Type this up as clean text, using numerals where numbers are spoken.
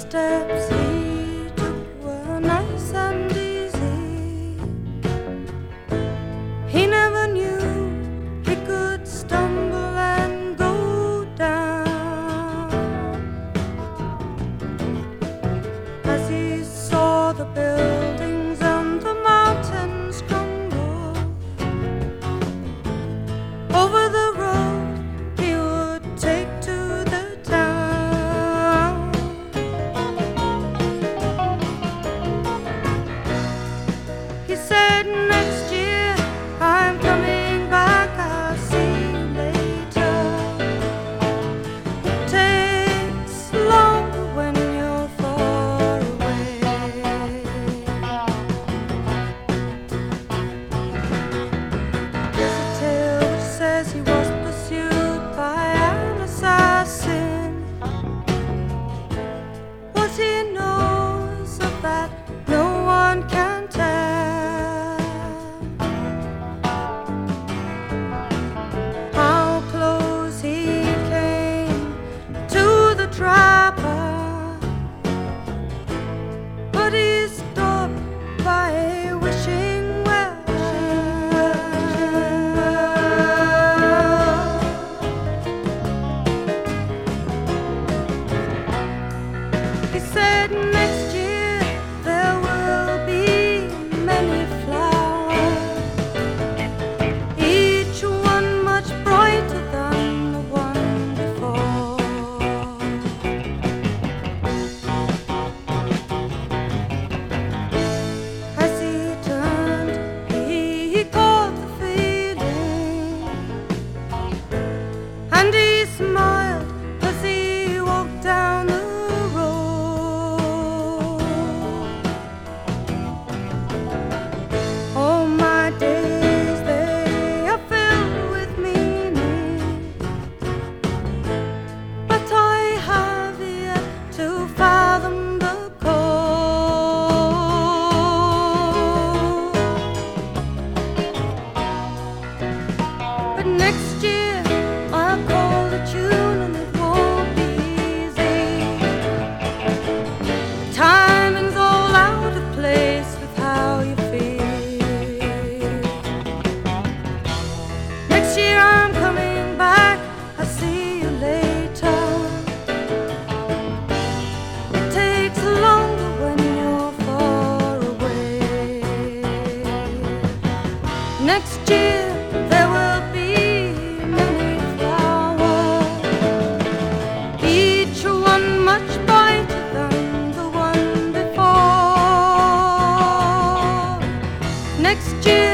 steps he took were nice and easy. He never knew he could stumble and go down. As he saw the buildings and the mountains crumble over the road he would take to the town. He said, next year I'm coming back, I'll see you later. It takes longer when you're far away. There's a tale which says he was pursued by an assassin. What he knows of that, no one can tell. How close he came to the trapper, but he stopped by a wishing well. He said, next year there will be many flowers, each one much brighter than the one before. As he turned, he caught the feeling, and he smiled as he walked down the road. All my days, they are filled with meaning, but I have yet to fathom the code. But next year I'll call the tune and it won't be easy. The timing's all out of place with how you feel. Next year I'm coming back, I'll see you later. It takes longer when you're far away. Next year there will be many flowers, each one much brighter than the one before. Next year